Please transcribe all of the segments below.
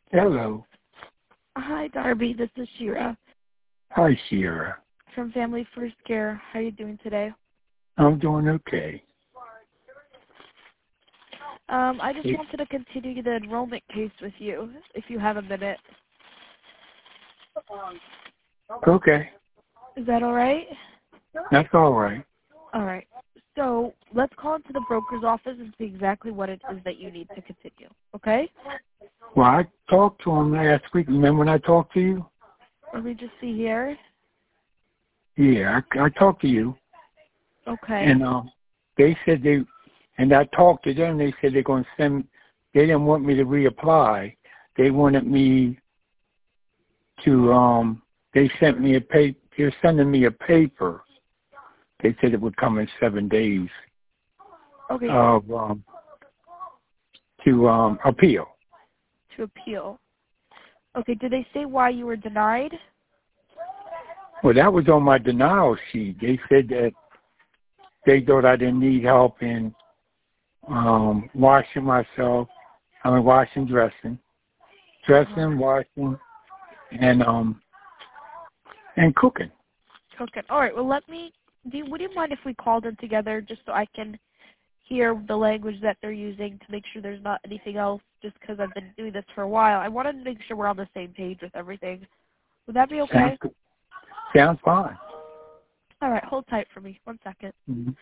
Hello. Hi, Darby. This is Shira Hi, Sierra. from Family First Care. How are you doing today? I'm doing okay. I just wanted to continue the enrollment case with you, if you have a minute. Okay. Is that all right? That's all right. All right. So let's call into the broker's office and see exactly what it is that you need to continue, okay? Well, I talked to him last week. Remember when I talked to you? Let me just see here. Yeah, I talked to you. Okay. And they said and I talked to them. They said they're going to they didn't want me to reapply. They wanted me to, they sent me they're sending me a paper. They said it would come in 7 days Okay. of, to appeal. To appeal. Okay, did they say why you were denied? Well, that was on my denial sheet. They said that they thought I didn't need help in washing myself. Washing, dressing, washing, and cooking. Okay. All right. Well, would you mind if we called in together just so I can hear the language that they're using to make sure there's not anything else, just because I've been doing this for a while. I wanted to make sure we're on the same page with everything. Would that be okay? Sounds fine. All right, hold tight for me. 1 second. Mm-hmm.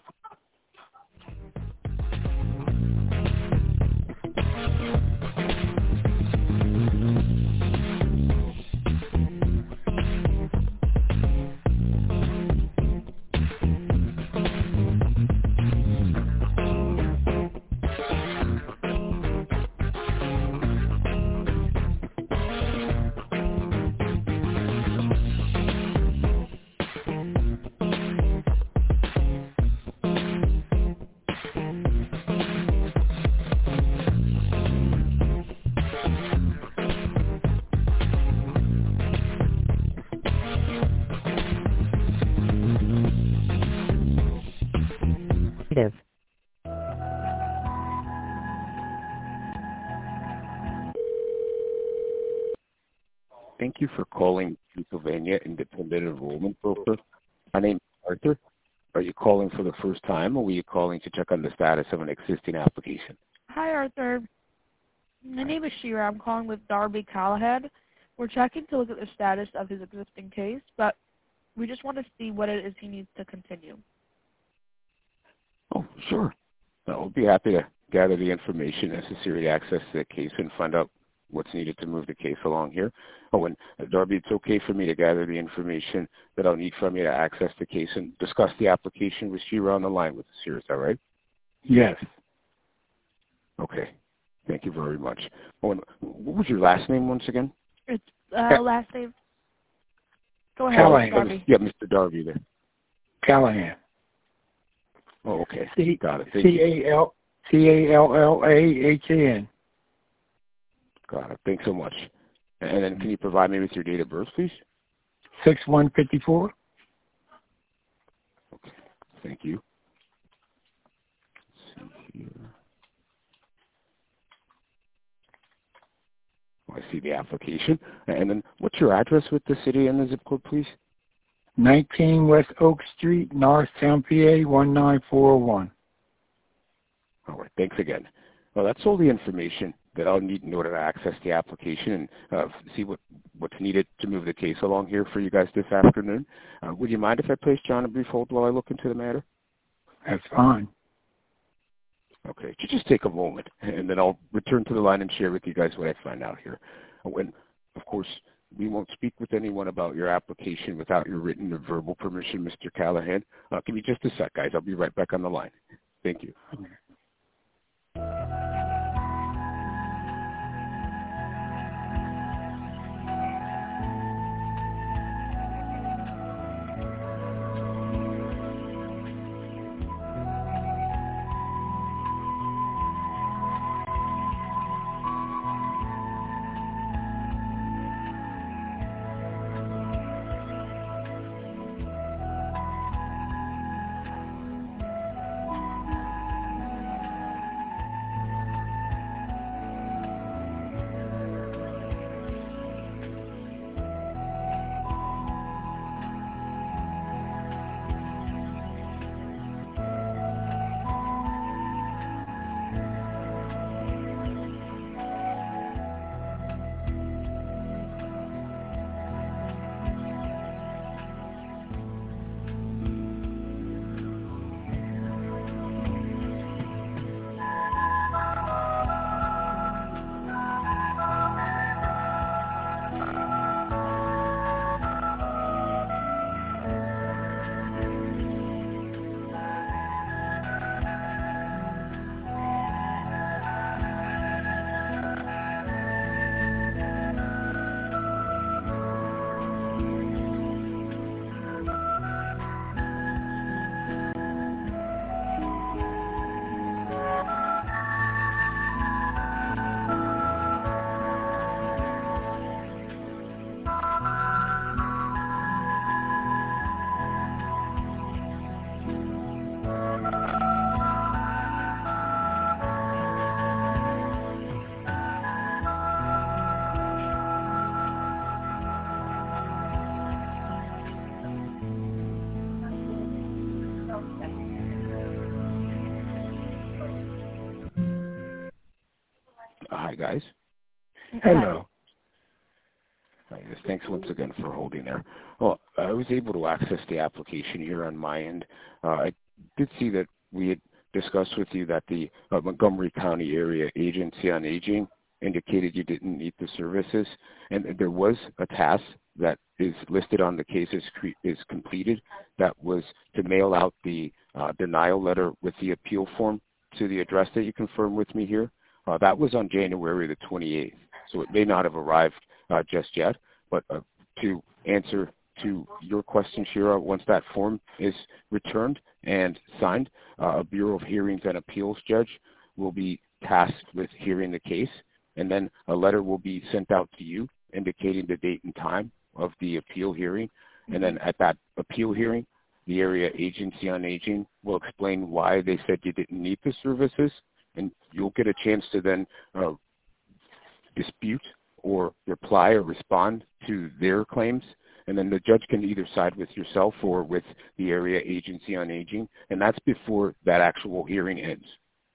Thank you for calling Pennsylvania Independent Enrollment Broker. My name is Arthur. Are you calling for the first time, or were you calling to check on the status of an existing application? Hi, Arthur. My name is Shira. I'm calling with Darby Callahan. We're checking to look at the status of his existing case, but we just want to see what it is he needs to continue. Oh, sure. We'll be happy to gather the information necessary to access the case and find out what's needed to move the case along here. Oh, and Darby, it's okay for me to gather the information that I'll need from you to access the case and discuss the application with Shira on the line with us here. Is that right? Yes. Okay. Thank you very much. Oh, and what was your last name once again? It's last name. Go ahead, Callahan. Darby. Yeah, Mr. Darby there. Callahan. Oh, okay. Got it. Callahan. Got it. Thanks so much. And then can you provide me with your date of birth, please? 6154. Okay. Thank you. Let's see here. Oh, I see the application. And then what's your address with the city and the zip code, please? 19 West Oak Street, Norristown, PA 19401. All right. Thanks again. Well, that's all the information that I'll need in order to access the application and see what's needed to move the case along here for you guys this afternoon. Would you mind if I place you on a brief hold while I look into the matter? That's fine. Okay. Just take a moment, and then I'll return to the line and share with you guys what I find out here. And, of course, we won't speak with anyone about your application without your written or verbal permission, Mr. Callahan. Give me just a sec, guys. I'll be right back on the line. Thank you. Okay. Hi, guys. Hello. Hi, yes, thanks once again for holding there. Well, I was able to access the application here on my end. I did see that we had discussed with you that the Montgomery County Area Agency on Aging indicated you didn't need the services, and there was a task that is listed on the case is completed. That was to mail out the denial letter with the appeal form to the address that you confirmed with me here. That was on January the 28th, so it may not have arrived just yet. But to answer to your question, Shira, once that form is returned and signed, a Bureau of Hearings and Appeals judge will be tasked with hearing the case, and then a letter will be sent out to you indicating the date and time of the appeal hearing. And then at that appeal hearing, the Area Agency on Aging will explain why they said you didn't need the services, and you'll get a chance to then dispute or reply or respond to their claims. And then the judge can either side with yourself or with the Area Agency on Aging, and that's before that actual hearing ends.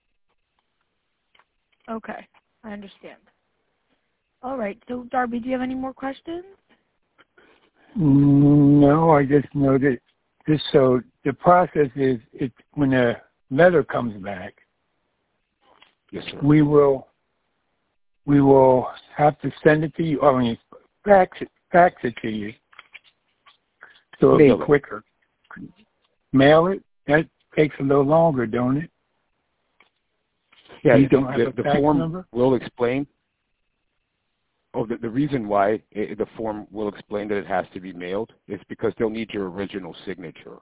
Okay, I understand. All right, so Darby, do you have any more questions? No, I just know that so the process is when a letter comes back, yes, sir. we will have to send it to you, I mean, fax it to you, so it'll be quicker. Mail it? That takes a little longer, don't it? Yeah, you don't have the a fax form number? will explain. Oh, the reason why the form will explain that it has to be mailed is because they'll need your original signature.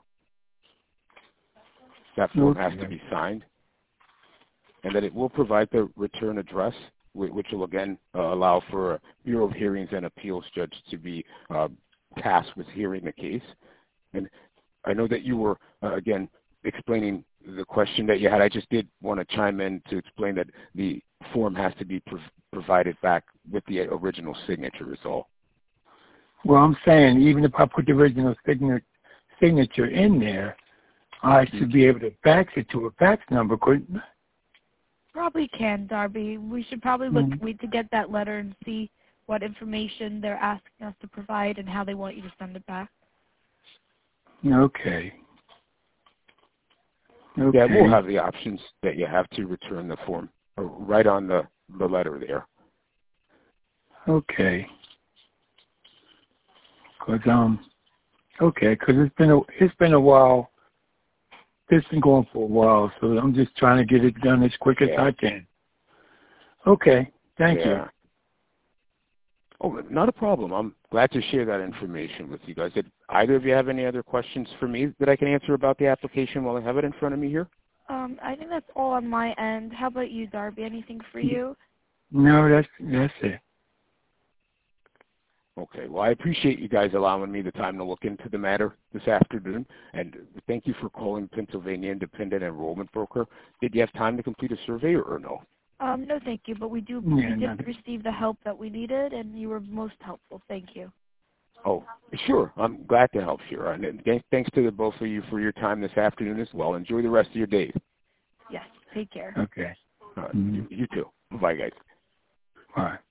That form has to be signed. And then it will provide the return address, which will again allow for a Bureau of Hearings and Appeals judge to be tasked with hearing the case. And I know that you were, again, explaining the question that you had. I just did want to chime in to explain that the form has to be provided back with the original signature is all. Well, I'm saying even if I put the original signature in there, I should be able to fax it to a fax number, couldn't I? Probably can, Darby. We should probably wait to get that letter and see what information they're asking us to provide and how they want you to send it back. Okay. Yeah, we'll have the options that you have to return the form right on the letter there. Okay. Because it's been a while. It's been going for a while, so I'm just trying to get it done as quick as I can. Okay. Thank you. Oh, not a problem. I'm glad to share that information with you guys. Did either of you have any other questions for me that I can answer about the application while I have it in front of me here? I think that's all on my end. How about you, Darby? Anything for you? No, that's it. Okay. Well, I appreciate you guys allowing me the time to look into the matter this afternoon, and thank you for calling Pennsylvania Independent Enrollment Broker. Did you have time to complete a survey or no? No, thank you, but we did receive the help that we needed, and you were most helpful. Thank you. Oh, sure. I'm glad to help, Shira. And thanks to the both of you for your time this afternoon as well. Enjoy the rest of your day. Yes, take care. Okay. You too. Bye, guys. All right.